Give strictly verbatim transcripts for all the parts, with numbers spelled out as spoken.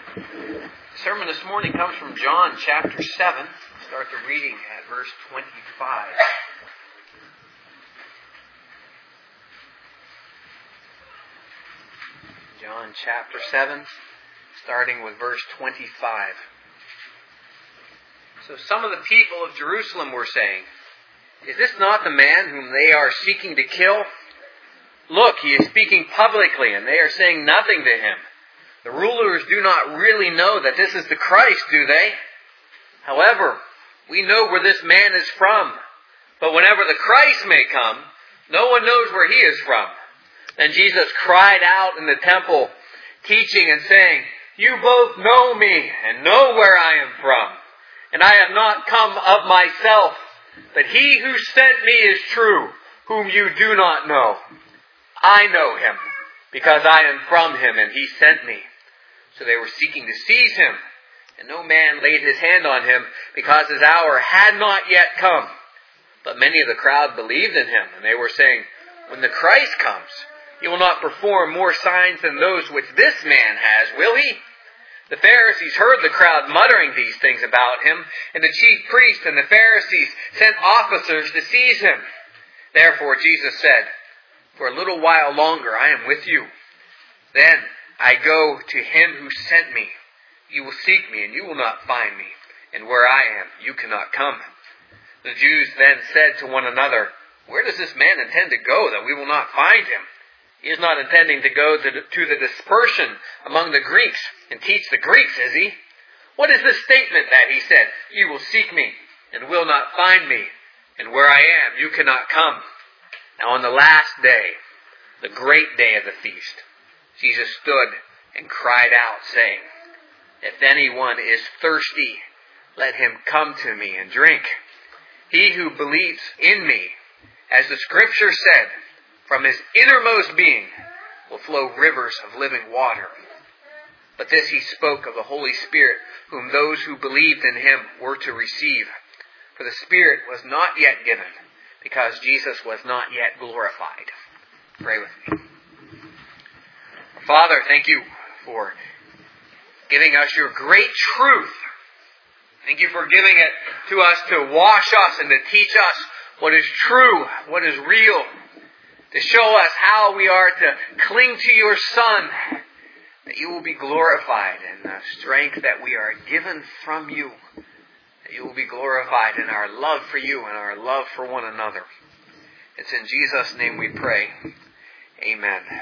The sermon this morning comes from John chapter seven. Start the reading at verse twenty-five. John chapter seven, starting with verse twenty-five. So some of the people of Jerusalem were saying, "Is this not the man whom they are seeking to kill? Look, he is speaking publicly, and they are saying nothing to him. The rulers do not really know that this is the Christ, do they? However, we know where this man is from. But whenever the Christ may come, no one knows where he is from." Then Jesus cried out in the temple, teaching and saying, "You both know me and know where I am from. And I have not come of myself, but he who sent me is true, whom you do not know. I know him, because I am from him, and he sent me." So they were seeking to seize him, and no man laid his hand on him, because his hour had not yet come. But many of the crowd believed in him, and they were saying, "When the Christ comes, he will not perform more signs than those which this man has, will he?" The Pharisees heard the crowd muttering these things about him, and the chief priests and the Pharisees sent officers to seize him. Therefore Jesus said, "For a little while longer I am with you. Then I go to him who sent me. You will seek me, and you will not find me. And where I am, you cannot come." The Jews then said to one another, "Where does this man intend to go that we will not find him? He is not intending to go to the, to the dispersion among the Greeks and teach the Greeks, is he? What is this statement that he said, 'You will seek me and will not find me, and where I am, you cannot come'?" Now on the last day, the great day of the feast, Jesus stood and cried out, saying, "If anyone is thirsty, let him come to me and drink. He who believes in me, as the Scripture said, from his innermost being will flow rivers of living water." But this he spoke of the Holy Spirit, whom those who believed in him were to receive. For the Spirit was not yet given, because Jesus was not yet glorified. Pray with me. Father, thank you for giving us your great truth. Thank you for giving it to us to wash us and to teach us what is true, what is real, to show us how we are to cling to your Son, that you will be glorified in the strength that we are given from you, that you will be glorified in our love for you and our love for one another. It's in Jesus' name we pray. Amen.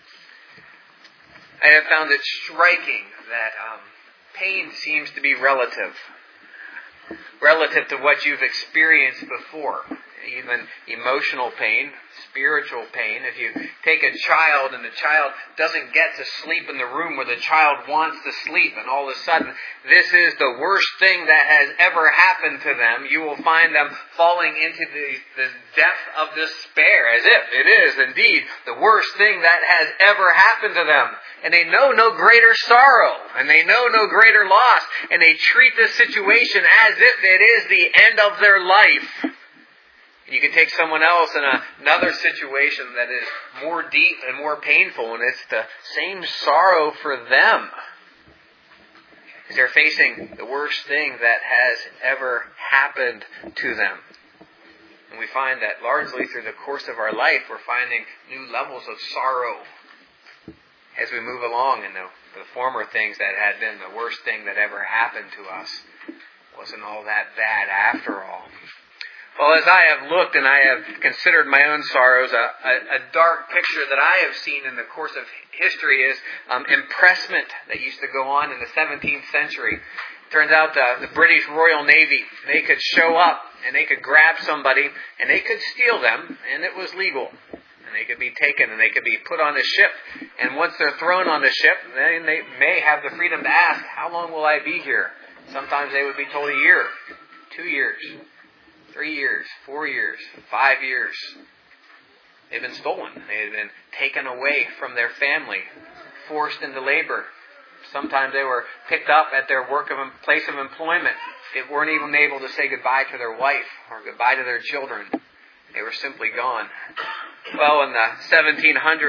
I have found it striking that um, pain seems to be relative. Relative to what you've experienced before. Even emotional pain, spiritual pain. If you take a child and the child doesn't get to sleep in the room where the child wants to sleep, and all of a sudden this is the worst thing that has ever happened to them, you will find them falling into the, the depth of despair, as if it is indeed the worst thing that has ever happened to them. And they know no greater sorrow, and they know no greater loss, and they treat this situation as if it is the end of their life. You can take someone else in a, another situation that is more deep and more painful, and it's the same sorrow for them. They're facing the worst thing that has ever happened to them. And we find that largely through the course of our life, we're finding new levels of sorrow as we move along, and the, the former things that had been the worst thing that ever happened to us wasn't all that bad after all. Well, as I have looked and I have considered my own sorrows, a, a, a dark picture that I have seen in the course of history is um, impressment that used to go on in the seventeenth century. Turns out the, the British Royal Navy, they could show up and they could grab somebody and they could steal them, and it was legal. And they could be taken and they could be put on a ship. And once they're thrown on the ship, then they may have the freedom to ask, "How long will I be here?" Sometimes they would be told a year, two years. Three years, four years, five years. They've been stolen. They had been taken away from their family, forced into labor. Sometimes they were picked up at their work of place of employment. They weren't even able to say goodbye to their wife or goodbye to their children. They were simply gone. Well, in the seventeen hundreds,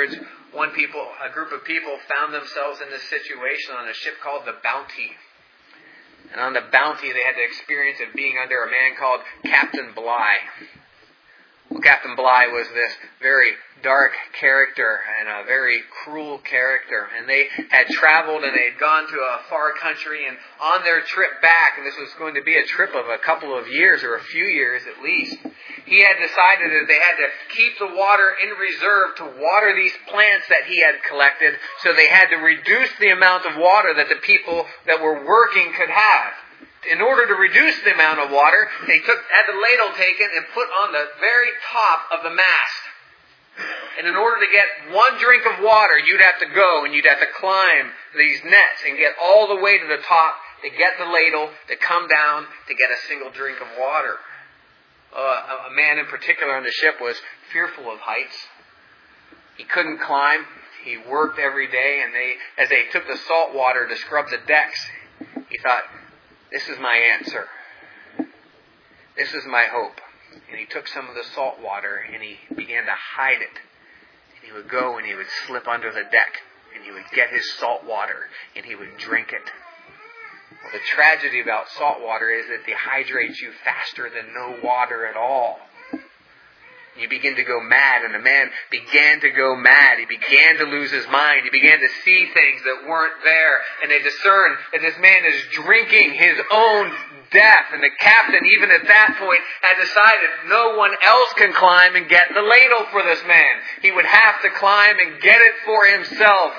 one people, a group of people found themselves in this situation on a ship called the Bounty. And on the Bounty, they had the experience of being under a man called Captain Bligh. Well, Captain Bligh was this very dark character and a very cruel character. And they had traveled and they had gone to a far country, and on their trip back, and this was going to be a trip of a couple of years or a few years at least, he had decided that they had to keep the water in reserve to water these plants that he had collected, so they had to reduce the amount of water that the people that were working could have. In order to reduce the amount of water, they took had the ladle taken and put on the very top of the mast. And in order to get one drink of water, you'd have to go and you'd have to climb these nets and get all the way to the top to get the ladle, to come down to get a single drink of water. Uh, a man in particular on the ship was fearful of heights. He couldn't climb. He worked every day, and they, as they took the salt water to scrub the decks, he thought, "This is my answer. This is my hope." And he took some of the salt water and he began to hide it. And he would go and he would slip under the deck and he would get his salt water and he would drink it. Well, the tragedy about salt water is it dehydrates you faster than no water at all. You begin to go mad, and the man began to go mad. He began to lose his mind. He began to see things that weren't there. And they discerned that this man is drinking his own death. And the captain, even at that point, had decided no one else can climb and get the ladle for this man. He would have to climb and get it for himself.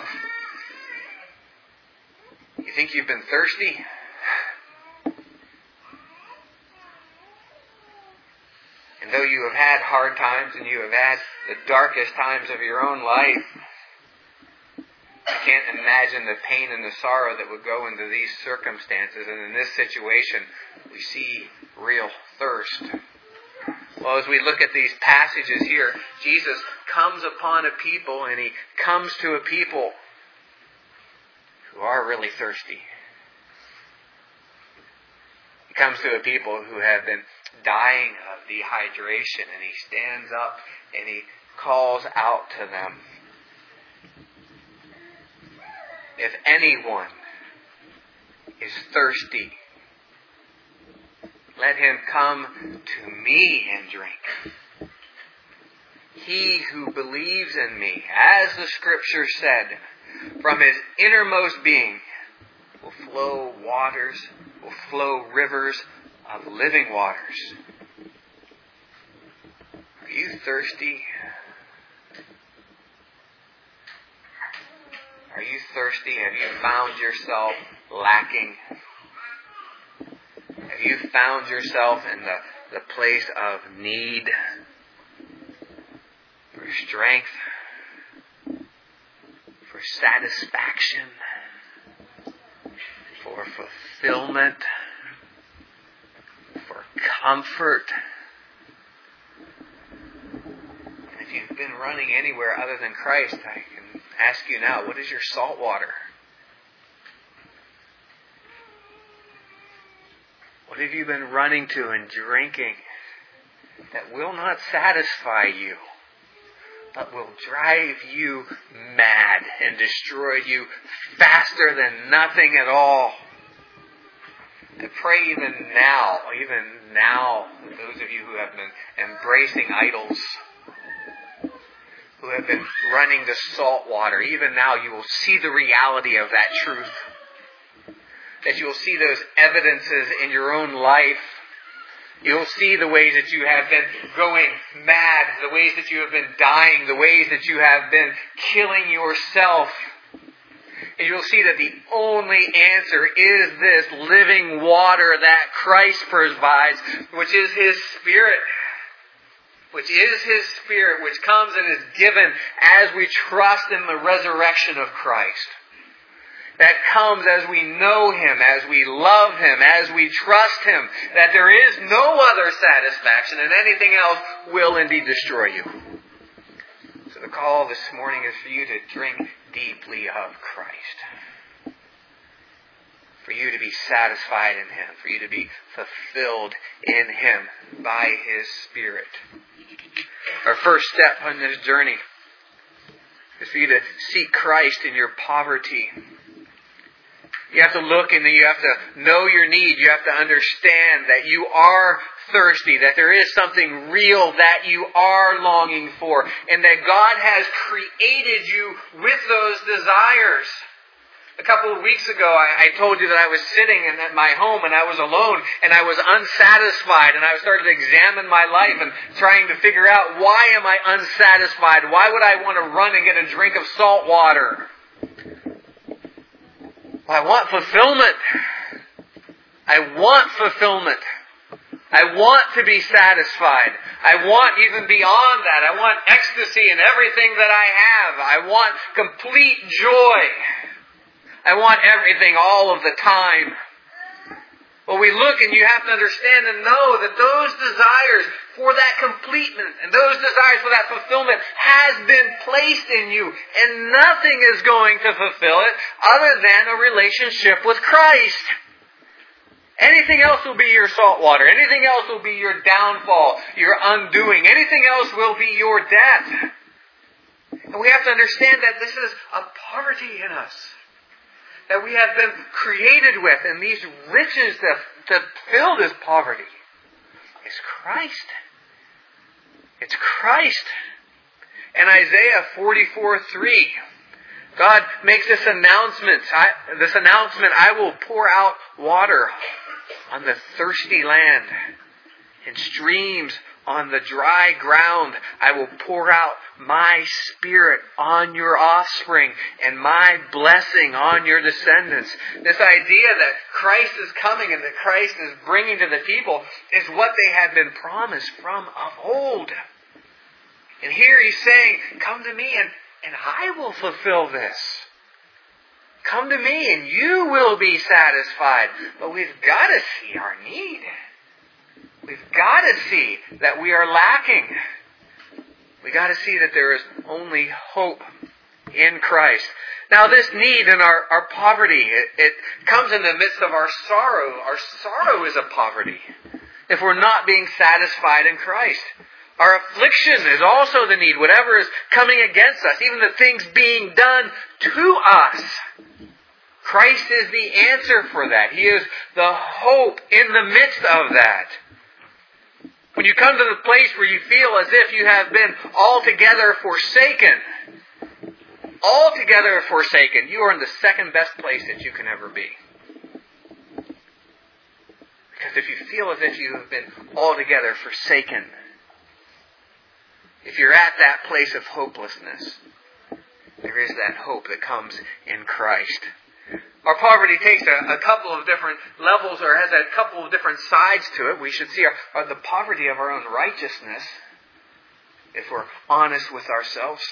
You think you've been thirsty? And though you have had hard times and you have had the darkest times of your own life, I can't imagine the pain and the sorrow that would go into these circumstances. And in this situation, we see real thirst. Well, as we look at these passages here, Jesus comes upon a people, and He comes to a people who are really thirsty. He comes to a people who have been dying of dehydration, and He stands up and He calls out to them. If anyone is thirsty, let him come to me and drink. He who believes in me, as the Scripture said, from his innermost being will flow waters, will flow rivers of living waters. Are you thirsty? Are you thirsty? Have you found yourself lacking? Have you found yourself in the, the place of need for strength, for satisfaction, for fulfillment, for comfort? And if you've been running anywhere other than Christ, I can ask you now, what is your salt water? What have you been running to and drinking that will not satisfy you, but will drive you mad and destroy you faster than nothing at all? I pray even now, even now, those of you who have been embracing idols, who have been running to salt water, even now you will see the reality of that truth. That you will see those evidences in your own life. You'll see the ways that you have been going mad, the ways that you have been dying, the ways that you have been killing yourself. And you'll see that the only answer is this living water that Christ provides, which is His Spirit. Which is His Spirit, which comes and is given as we trust in the resurrection of Christ. That comes as we know Him, as we love Him, as we trust Him, that there is no other satisfaction, and anything else will indeed destroy you. So the call this morning is for you to drink deeply of Christ. For you to be satisfied in Him, for you to be fulfilled in Him by His Spirit. Our first step on this journey is for you to seek Christ in your poverty. You have to look and you have to know your need. You have to understand that you are thirsty, that there is something real that you are longing for, and that God has created you with those desires. A couple of weeks ago, I, I told you that I was sitting in at my home and I was alone and I was unsatisfied, and I started to examine my life and trying to figure out, why am I unsatisfied? Why would I want to run and get a drink of salt water? I want fulfillment. I want fulfillment. I want to be satisfied. I want even beyond that. I want ecstasy in everything that I have. I want complete joy. I want everything all of the time. Well, we look and you have to understand and know that those desires for that completeness and those desires for that fulfillment has been placed in you, and nothing is going to fulfill it other than a relationship with Christ. Anything else will be your salt water. Anything else will be your downfall, your undoing. Anything else will be your death. And we have to understand that this is a poverty in us that we have been created with, and these riches that, that fill this poverty is Christ. It's Christ. In Isaiah forty-four three, God makes this announcement. I, this announcement, I will pour out water on the thirsty land, and streams on the dry ground. I will pour out my Spirit on your offspring and my blessing on your descendants. This idea that Christ is coming and that Christ is bringing to the people is what they had been promised from of old. And here he's saying, come to me and, and I will fulfill this. Come to me and you will be satisfied. But we've got to see our need. We've got to see that we are lacking. We've got to see that there is only hope in Christ. Now this need and our, our poverty, it, it comes in the midst of our sorrow. Our sorrow is a poverty if we're not being satisfied in Christ. Our affliction is also the need. Whatever is coming against us, even the things being done to us, Christ is the answer for that. He is the hope in the midst of that. When you come to the place where you feel as if you have been altogether forsaken, altogether forsaken, you are in the second best place that you can ever be. Because if you feel as if you have been altogether forsaken, if you're at that place of hopelessness, there is that hope that comes in Christ. Our poverty takes a, a couple of different levels, or has a couple of different sides to it. We should see our, our, the poverty of our own righteousness, if we're honest with ourselves.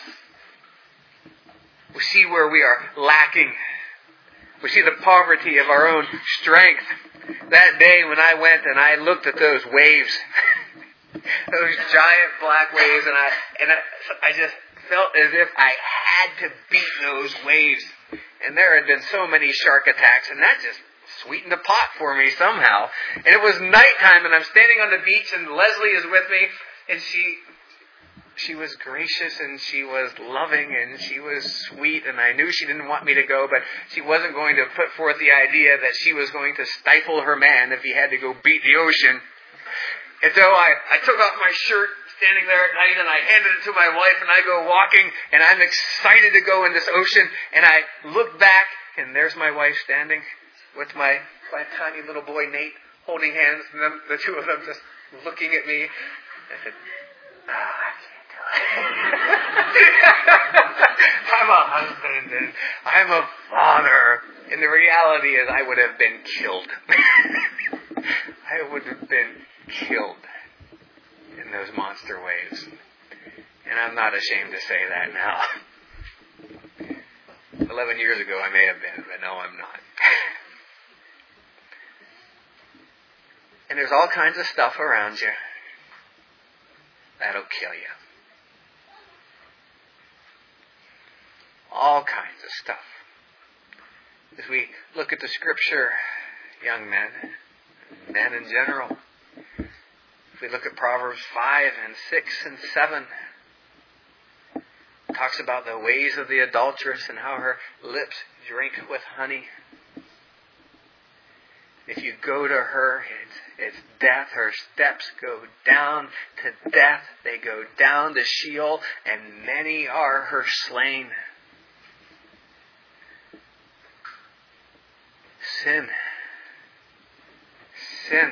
We see where we are lacking. We see the poverty of our own strength. That day when I went and I looked at those waves, those giant black waves, and I and I, I just felt as if I had to beat those waves. And there had been so many shark attacks, and that just sweetened the pot for me somehow. And it was nighttime, and I'm standing on the beach, and Leslie is with me, and she she was gracious, and she was loving, and she was sweet, and I knew she didn't want me to go, but she wasn't going to put forth the idea that she was going to stifle her man if he had to go beat the ocean. And so I, I took off my shirt, standing there at night, and I handed it to my wife, and I go walking, and I'm excited to go in this ocean, and I look back, and there's my wife standing with my, my tiny little boy Nate holding hands, and them, the two of them just looking at me. I said, ah, oh, I can't do it. I'm a husband, and I'm a father, and the reality is I would have been killed. I would have been killed in those monster waves. And I'm not ashamed to say that now. Eleven years ago I may have been, but no, I'm not. And there's all kinds of stuff around you that'll kill you. All kinds of stuff. As we look at the Scripture, young men, men in general, if we look at Proverbs five and six and seven, talks about the ways of the adulteress and how her lips drink with honey. If you go to her, it's, it's death. Her steps go down to death. They go down to Sheol, and many are her slain. Sin. Sin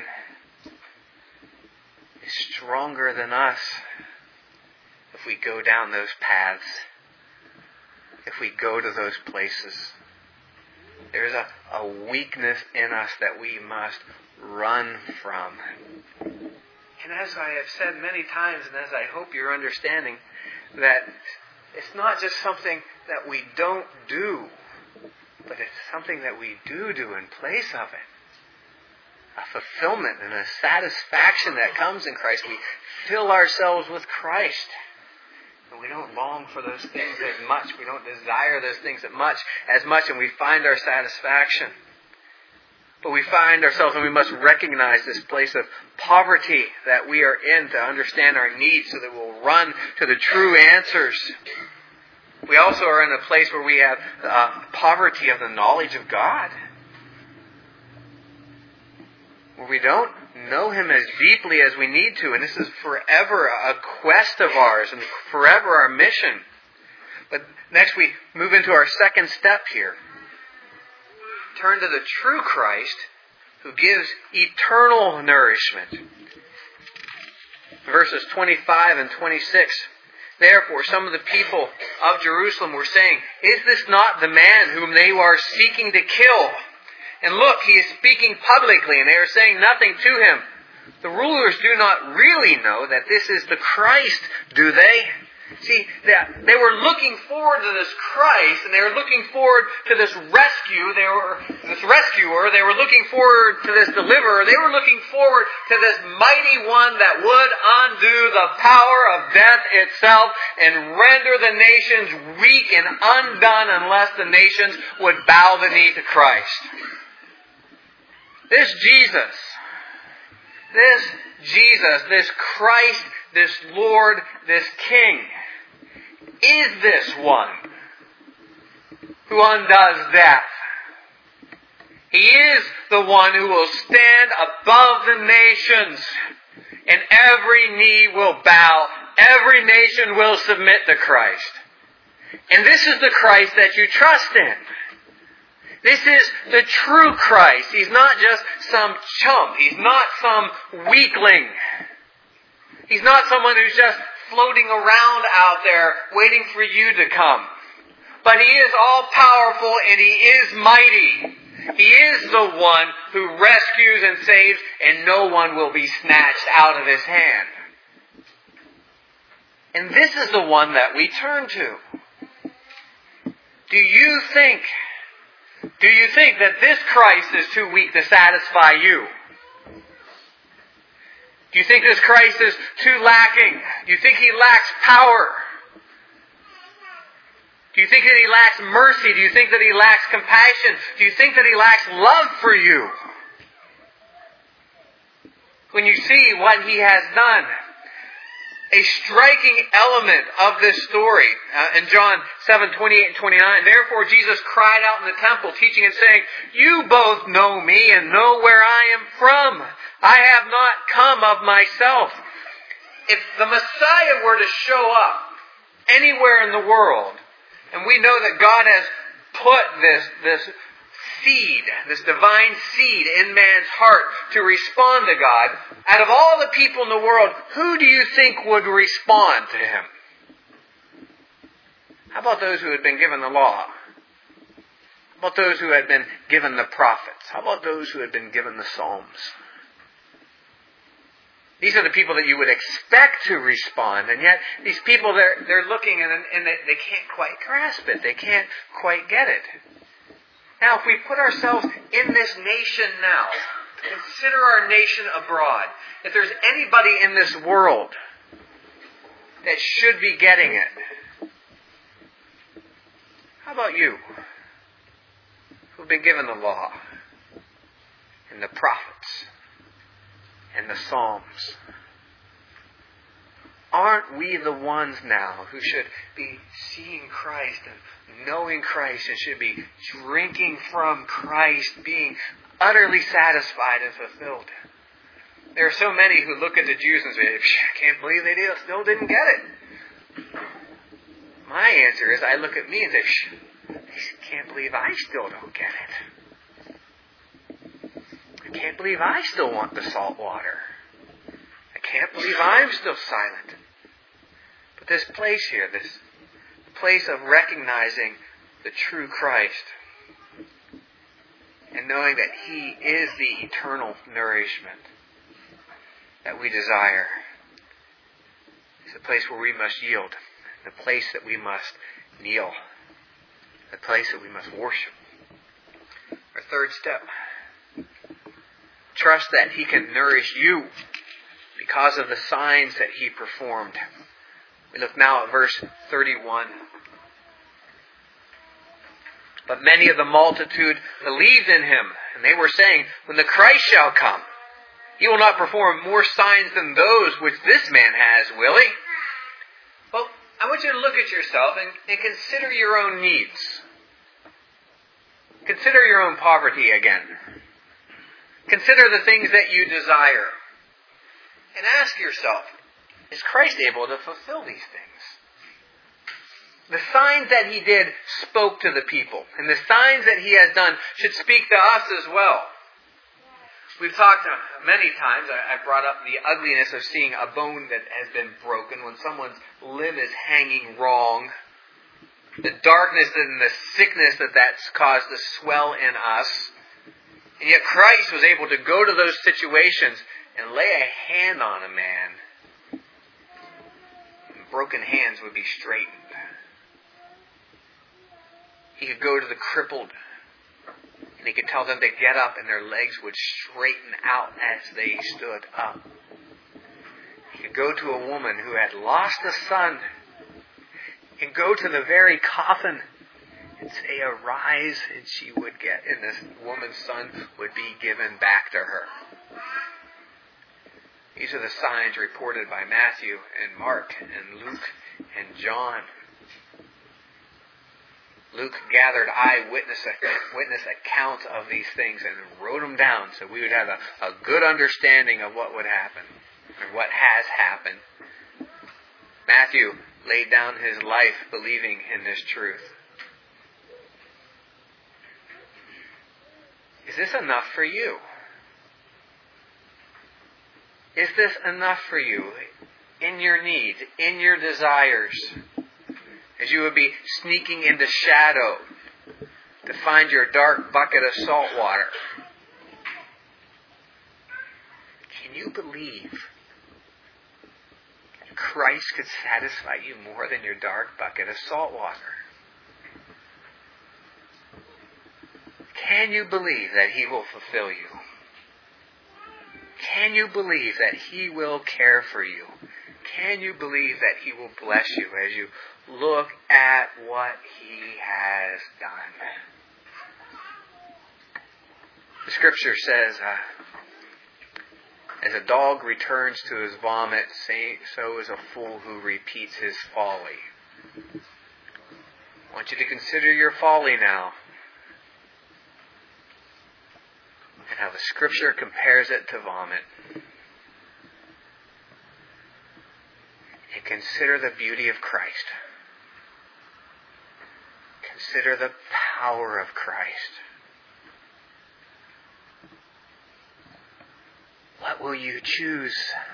is stronger than us if we go down those paths, if we go to those places. There's a, a weakness in us that we must run from. And as I have said many times, and as I hope you're understanding, that it's not just something that we don't do, but it's something that we do do in place of it. A fulfillment and a satisfaction that comes in Christ. We fill ourselves with Christ. And we don't long for those things as much. We don't desire those things as much, as much, and we find our satisfaction. But we find ourselves, and we must recognize this place of poverty that we are in to understand our needs so that we'll run to the true answers. We also are in a place where we have uh, poverty of the knowledge of God. Where we don't know Him as deeply as we need to. And this is forever a quest of ours and forever our mission. But next we move into our second step here. Turn to the true Christ who gives eternal nourishment. Verses twenty-five and twenty-six. Therefore, some of the people of Jerusalem were saying, "Is this not the man whom they are seeking to kill? And look, he is speaking publicly, and they are saying nothing to him." The rulers do not really know that this is the Christ, do they? See, that they were looking forward to this Christ, and they were looking forward to this rescue. They were this rescuer. They were looking forward to this deliverer. They were looking forward to this mighty one that would undo the power of death itself and render the nations weak and undone unless the nations would bow the knee to Christ. This Jesus, this Jesus, this Christ, this Lord, this King, is this one who undoes death. He is the one who will stand above the nations, and every knee will bow, every nation will submit to Christ. And this is the Christ that you trust in. This is the true Christ. He's not just some chump. He's not some weakling. He's not someone who's just floating around out there waiting for you to come. But He is all-powerful and He is mighty. He is the one who rescues and saves, and no one will be snatched out of His hand. And this is the one that we turn to. Do you think Do you think that this Christ is too weak to satisfy you? Do you think this Christ is too lacking? Do you think He lacks power? Do you think that He lacks mercy? Do you think that He lacks compassion? Do you think that He lacks love for you? When you see what He has done, a striking element of this story uh, in John seven, twenty-eight and twenty-nine. Therefore Jesus cried out in the temple, teaching and saying, "You both know me and know where I am from. I have not come of myself." If the Messiah were to show up anywhere in the world, and we know that God has put this, this seed, this divine seed in man's heart to respond to God, out of all the people in the world, who do you think would respond to Him? How about those who had been given the law? How about those who had been given the prophets? How about those who had been given the Psalms? These are the people that you would expect to respond, and yet these people, they're, they're looking and, and they, they can't quite grasp it. They can't quite get it. Now, if we put ourselves in this nation now, consider our nation abroad, if there's anybody in this world that should be getting it, how about you, who've been given the law and the prophets and the Psalms? aren't we the ones now who should be seeing Christ and knowing Christ and should be drinking from Christ, being utterly satisfied and fulfilled? There are so many who look at the Jews and say, I can't believe they still didn't get it. My answer is, I look at me and say, I can't believe I still don't get it. I can't believe I still want the salt water. I can't believe I'm still silent. But this place here, this place of recognizing the true Christ and knowing that He is the eternal nourishment that we desire, is a place where we must yield, the place that we must kneel, the place that we must worship. Our third step, trust that He can nourish you because of the signs that He performed. We look now at verse thirty-one. But many of the multitude believed in Him, and they were saying, when the Christ shall come, He will not perform more signs than those which this man has, will He? Well, I want you to look at yourself and, and consider your own needs. Consider your own poverty again. Consider the things that you desire. And ask yourself, is Christ able to fulfill these things? The signs that He did spoke to the people, and the signs that He has done should speak to us as well. We've talked many times, I brought up the ugliness of seeing a bone that has been broken when someone's limb is hanging wrong. The darkness and the sickness that that's caused to swell in us. And yet Christ was able to go to those situations and lay a hand on a man. And broken hands would be straightened. He could go to the crippled and He could tell them to get up and their legs would straighten out as they stood up. He could go to a woman who had lost a son and go to the very coffin and say, arise, and she would get, and this woman's son would be given back to her. These are the signs reported by Matthew and Mark and Luke and John. Luke gathered eyewitness witness accounts of these things and wrote them down so we would have a, a good understanding of what would happen or what has happened. Matthew laid down his life believing in this truth. Is this enough for you? Is this enough for you in your needs, in your desires? As you would be sneaking into shadow to find your dark bucket of salt water. Can you believe that Christ could satisfy you more than your dark bucket of salt water? Can you believe that He will fulfill you? Can you believe that He will care for you? Can you believe that He will bless you as you look at what He has done? The Scripture says, uh, as a dog returns to his vomit, so is a fool who repeats his folly. I want you to consider your folly now. And how the Scripture compares it to vomit. And consider the beauty of Christ. Consider the power of Christ. What will you choose?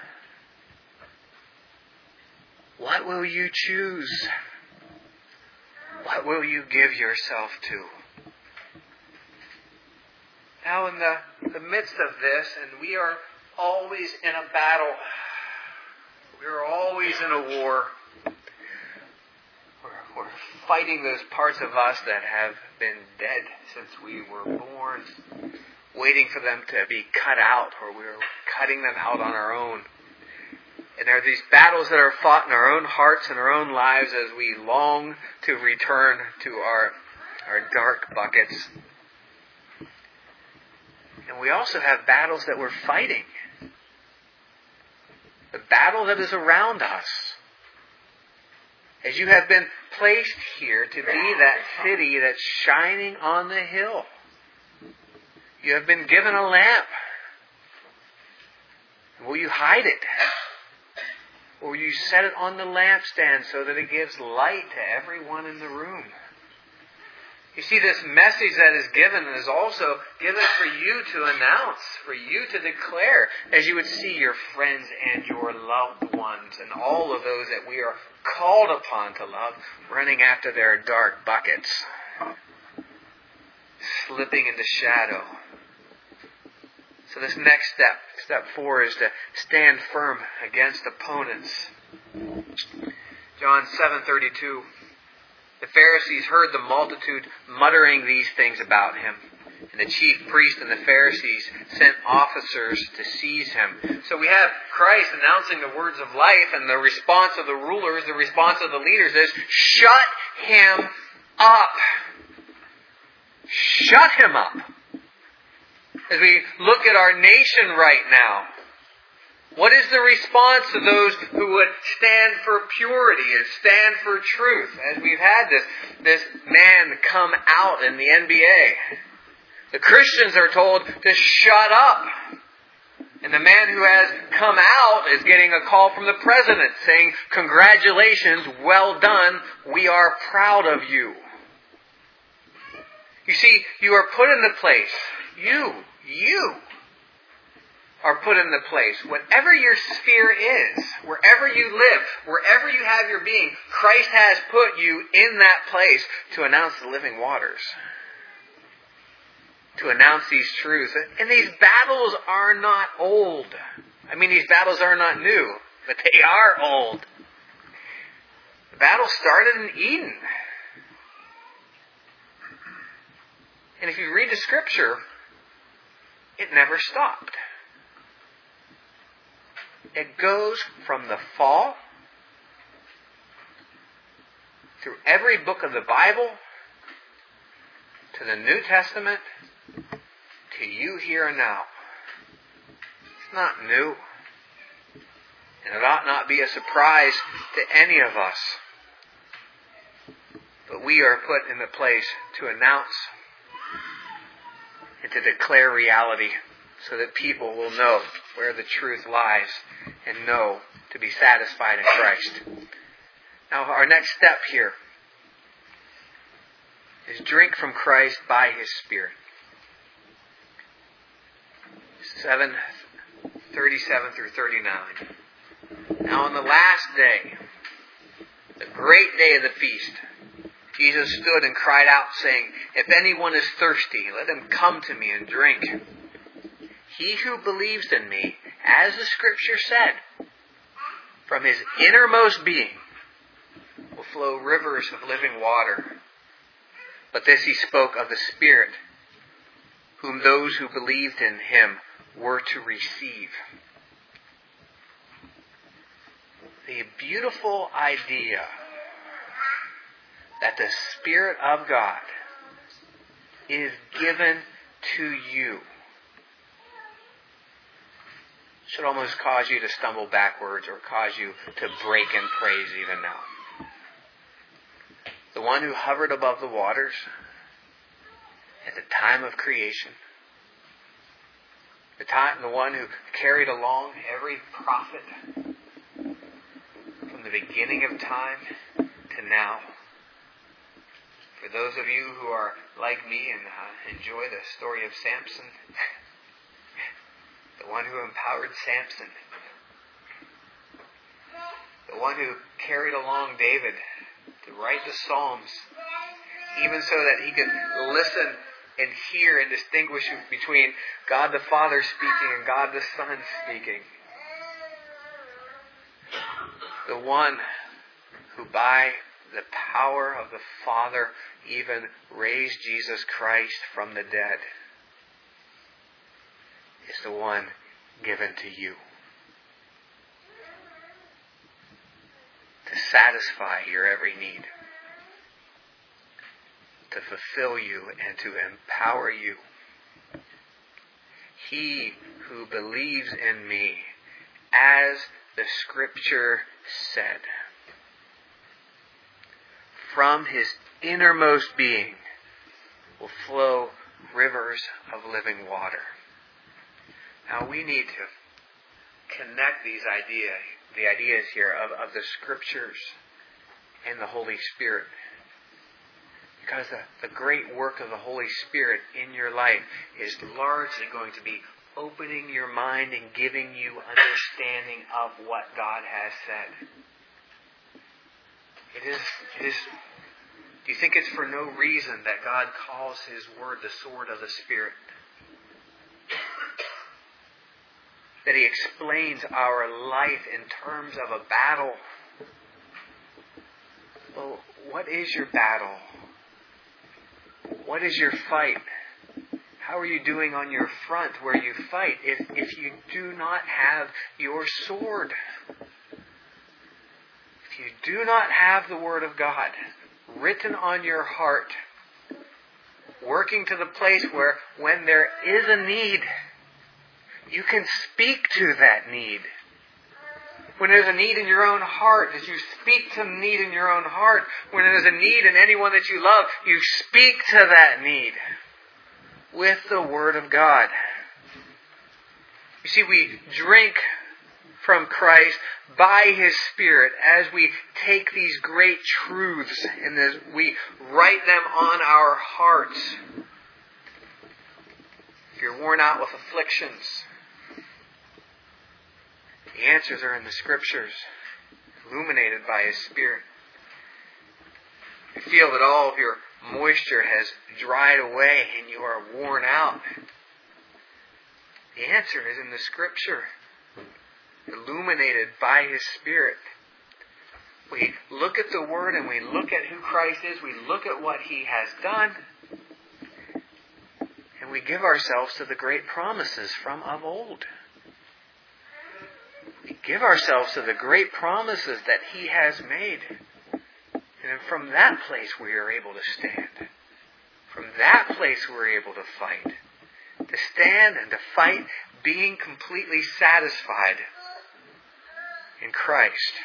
What will you choose? What will you give yourself to? Now in the, the midst of this, and we are always in a battle. We are always in a war. We're, we're fighting those parts of us that have been dead since we were born, waiting for them to be cut out, or we're cutting them out on our own. And there are these battles that are fought in our own hearts and our own lives as we long to return to our, our dark buckets. And we also have battles that we're fighting. the battle that is around us. As you have been placed here to be that city that's shining on the hill. You have been given a lamp. Will you hide it? Or will you set it on the lampstand so that it gives light to everyone in the room? You see, this message that is given is also given for you to announce, for you to declare, as you would see your friends and your loved ones and all of those that we are called upon to love running after their dark buckets, slipping into shadow. So this next step, step four, is to stand firm against opponents. John seven thirty-two. The Pharisees heard the multitude muttering these things about him. And the chief priest and the Pharisees sent officers to seize him. So we have Christ announcing the words of life, and the response of the rulers, the response of the leaders is, shut him up. Shut him up. As we look at our nation right now, what is the response to those who would stand for purity and stand for truth? As we've had this, this man come out in the N B A. The Christians are told to shut up. And the man who has come out is getting a call from the president saying, congratulations, well done, we are proud of you. You see, you are put in the place, you, you, are put in the place. Whatever your sphere is, wherever you live, wherever you have your being, Christ has put you in that place to announce the living waters. To announce these truths. And these battles are not old. I mean, these battles are not new, but they are old. The battle started in Eden. And if you read the Scripture, it never stopped. It goes from the fall through every book of the Bible to the New Testament to you here and now. It's not new. And it ought not be a surprise to any of us. But we are put in the place to announce and to declare reality, so that people will know where the truth lies and know to be satisfied in Christ. Now, our next step here is drink from Christ by His Spirit. seven thirty-seven through thirty-nine. Now, on the last day, the great day of the feast, Jesus stood and cried out, saying, if anyone is thirsty, let him come to me and drink. He who believes in me, as the Scripture said, from his innermost being will flow rivers of living water. But this he spoke of the Spirit, whom those who believed in him were to receive. The beautiful idea that the Spirit of God is given to you should almost cause you to stumble backwards or cause you to break in praise even now. The one who hovered above the waters at the time of creation, the time, the one who carried along every prophet from the beginning of time to now. For those of you who are like me and uh, enjoy the story of Samson, the one who empowered Samson, the one who carried along David to write the Psalms, even so that he could listen and hear and distinguish between God the Father speaking and God the Son speaking. The one who by the power of the Father even raised Jesus Christ from the dead is the one given to you to satisfy your every need, to fulfill you and to empower you. He who believes in me, as the Scripture said. From his innermost being will flow rivers of living water. Now we need to connect these ideas, the ideas here of, of the Scriptures and the Holy Spirit. Because the, the great work of the Holy Spirit in your life is largely going to be opening your mind and giving you understanding of what God has said. It is, it is, do you think it's for no reason that God calls His Word the sword of the Spirit? That He explains our life in terms of a battle. Well, what is your battle? What is your fight? How are you doing on your front where you fight if, if you do not have your sword? If you do not have the Word of God written on your heart, working to the place where when there is a need, you can speak to that need. When there's a need in your own heart, as you speak to the need in your own heart, when there's a need in anyone that you love, you speak to that need with the Word of God. You see, we drink from Christ by His Spirit as we take these great truths and as we write them on our hearts. If you're worn out with afflictions, the answers are in the Scriptures, illuminated by His Spirit. You feel that all of your moisture has dried away and you are worn out. The answer is in the Scripture, illuminated by His Spirit. We look at the Word and we look at who Christ is. We look at what He has done. And we give ourselves to the great promises from of old. We give ourselves to the great promises that He has made. And from that place we are able to stand. From that place we're able to fight. To stand and to fight, being completely satisfied in Christ.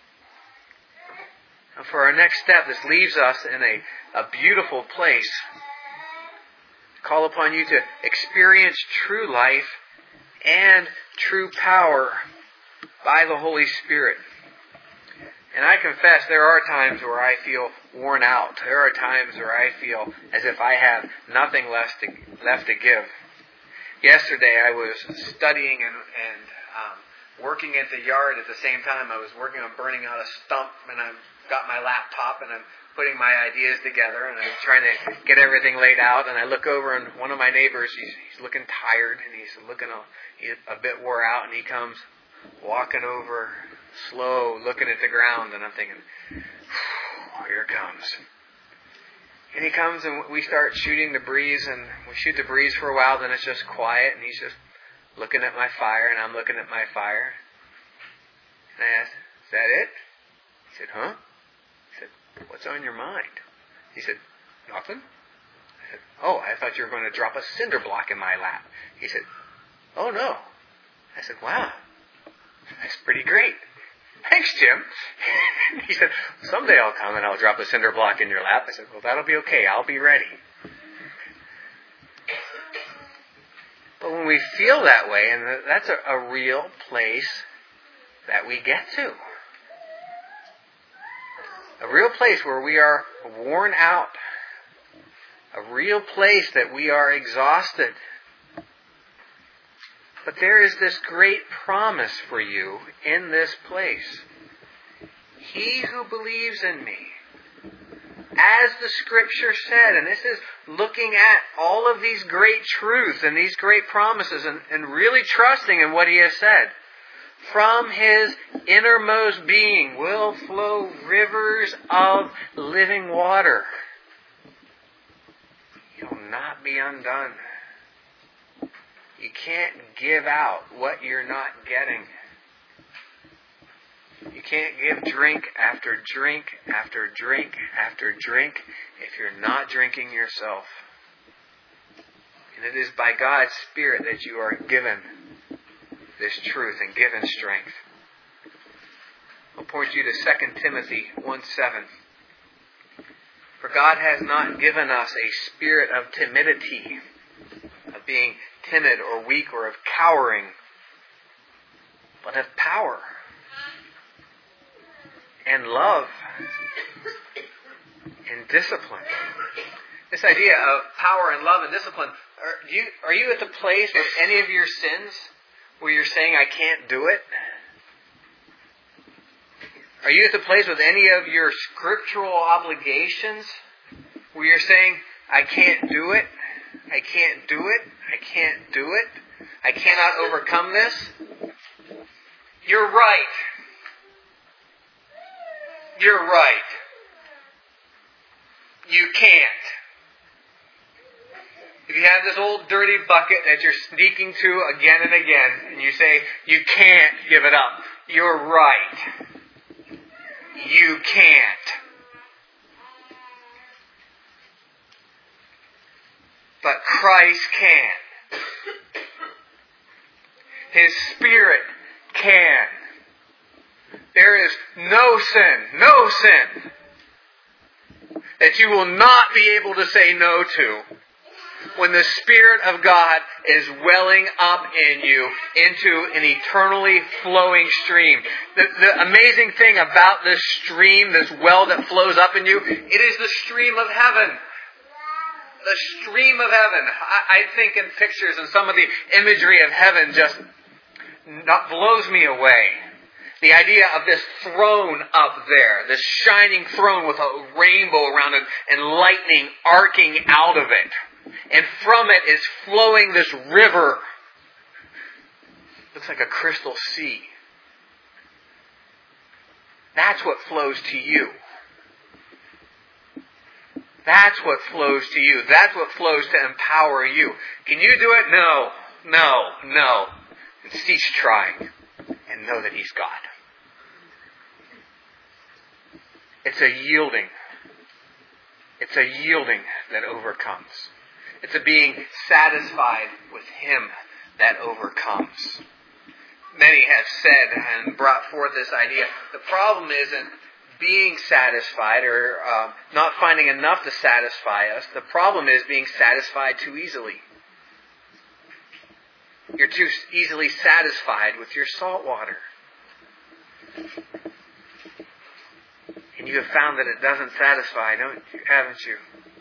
And for our next step, this leaves us in a, a beautiful place. Call upon you to experience true life and true power by the Holy Spirit. And I confess there are times where I feel worn out. There are times where I feel as if I have nothing left to, left to give. Yesterday I was studying and, and um, working at the yard at the same time. I was working on burning out a stump, and I've got my laptop and I'm putting my ideas together and I'm trying to get everything laid out. And I look over and one of my neighbors, he's, he's looking tired and he's looking a, he's a bit wore out, and he comes walking over slow, looking at the ground, and I'm thinking, here it comes. And he comes and we start shooting the breeze, and we shoot the breeze for a while, then it's just quiet, and he's just looking at my fire, and I'm looking at my fire. And I asked, is that it? He said, huh? I said, what's on your mind? He said, nothing. I said, oh, I thought you were going to drop a cinder block in my lap. He said, oh no. I said, wow, that's pretty great. Thanks, Jim. He said, someday I'll come and I'll drop a cinder block in your lap. I said, well, that'll be okay. I'll be ready. But when we feel that way, and that's a, a real place that we get to. A real place where we are worn out. A real place that we are exhausted. But there is this great promise for you in this place. He who believes in me, as the Scripture said, and this is looking at all of these great truths and these great promises and, and really trusting in what He has said. From his innermost being will flow rivers of living water. You'll not be undone. You can't give out what you're not getting. You can't give drink after drink after drink after drink if you're not drinking yourself. And it is by God's Spirit that you are given this truth and given strength. point you to Second Timothy one seven. For God has not given us a spirit of timidity, of being timid or weak or of cowering, but of power and love and discipline. This idea of power and love and discipline, are you, are you at the place with any of your sins where you're saying, I can't do it? Are you at the place with any of your scriptural obligations where you're saying, I can't do it, I can't do it, I can't do it, I cannot overcome this? You're right. You're right. You can't. If you have this old dirty bucket that you're sneaking to again and again, and you say, you can't give it up, you're right. You can't. But Christ can. His Spirit can. There is no sin, no sin that you will not be able to say no to when the Spirit of God is welling up in you into an eternally flowing stream. The, the amazing thing about this stream, this well that flows up in you, it is the stream of heaven. The stream of heaven. I, I think in pictures, and some of the imagery of heaven just not, blows me away. The idea of this throne up there, this shining throne with a rainbow around it and lightning arcing out of it. And from it is flowing this river. Looks like a crystal sea. That's what flows to you. That's what flows to you. That's what flows to empower you. Can you do it? No. No. No. And cease trying. And know that He's God. It's a yielding. It's a yielding that overcomes. It's a being satisfied with Him that overcomes. Many have said and brought forth this idea. The problem isn't being satisfied or uh, not finding enough to satisfy us. The problem is being satisfied too easily. You're too easily satisfied with your salt water. And you have found that it doesn't satisfy, don't you? Haven't you?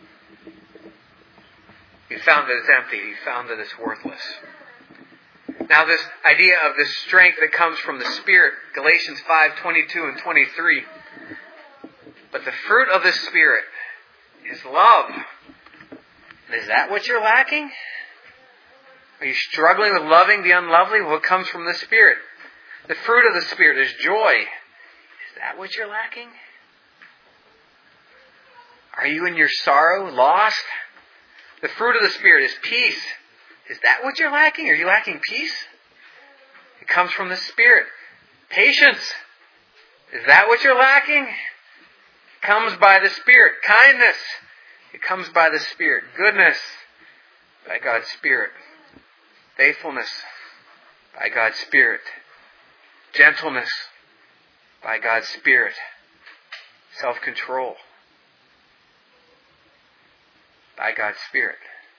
You found that it's empty. You found that it's worthless. Now this idea of this strength that comes from the Spirit, Galatians five twenty-two and twenty-three. But the fruit of the Spirit is love. Is that what you're lacking? Are you struggling with loving the unlovely? Well, it comes from the Spirit. The fruit of the Spirit is joy. Is that what you're lacking? Are you in your sorrow lost? The fruit of the Spirit is peace. Is that what you're lacking? Are you lacking peace? It comes from the Spirit. Patience. Is that what you're lacking? It comes by the Spirit. Kindness. It comes by the Spirit. Goodness. By God's Spirit. Faithfulness. By God's Spirit. Gentleness. By God's Spirit. Self-control. By God's Spirit.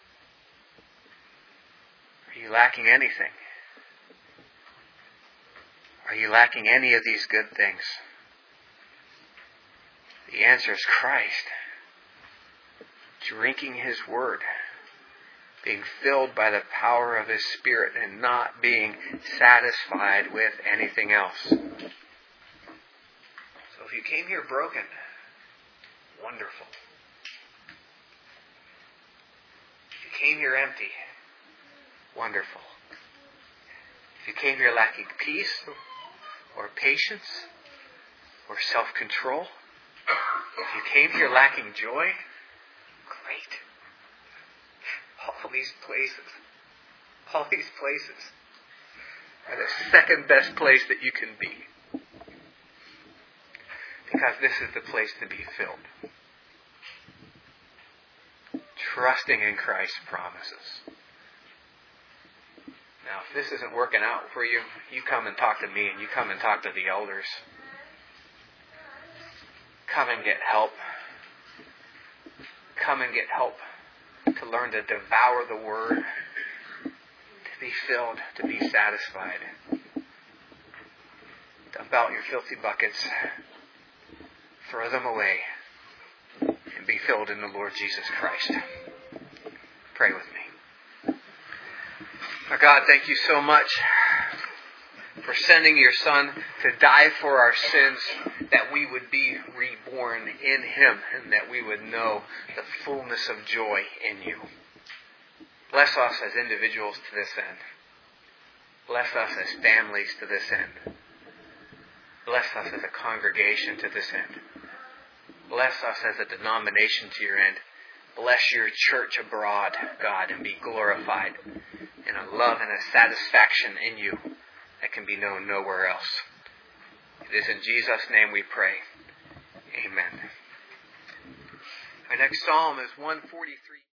Are you lacking anything? Are you lacking any of these good things? The answer is Christ. Drinking His Word. Being filled by the power of His Spirit and not being satisfied with anything else. So if you came here broken, wonderful. If you came here empty, wonderful. If you came here lacking peace or patience or self-control, if you came here lacking joy, great. All these places, all these places are the second best place that you can be. Because this is the place to be filled. Trusting in Christ's promises. Now, if this isn't working out for you, you come and talk to me and you come and talk to the elders. Come and get help. Come and get help to learn to devour the Word, to be filled, to be satisfied. Dump out your filthy buckets, throw them away, and be filled in the Lord Jesus Christ. Pray with me. Our God, thank you so much for sending your Son to die for our sins, that we would be reborn in Him and that we would know the fullness of joy in you. Bless us as individuals to this end. Bless us as families to this end. Bless us as a congregation to this end. Bless us as a denomination to your end. Bless your church abroad, God, and be glorified in a love and a satisfaction in you that can be known nowhere else. It is in Jesus' name we pray. Amen. Our next psalm is one forty-three.